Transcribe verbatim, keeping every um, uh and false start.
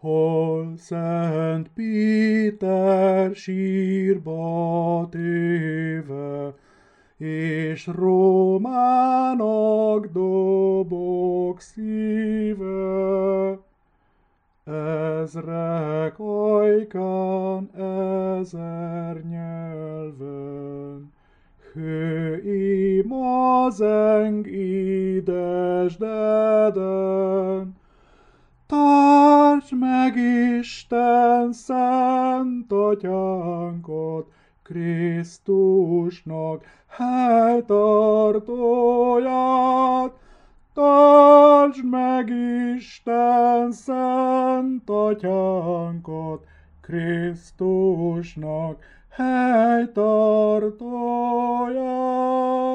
hol Szent Péter sírba téve, és Rómának dobog szíve. Ezrek ajkán, ezer nyelven, hő ima zeng édesdeden. Tartsd meg Isten szent atyánkat, Krisztusnak helytartóját. Tartsd meg Isten szent atyánkat, Krisztusnak helytartóját.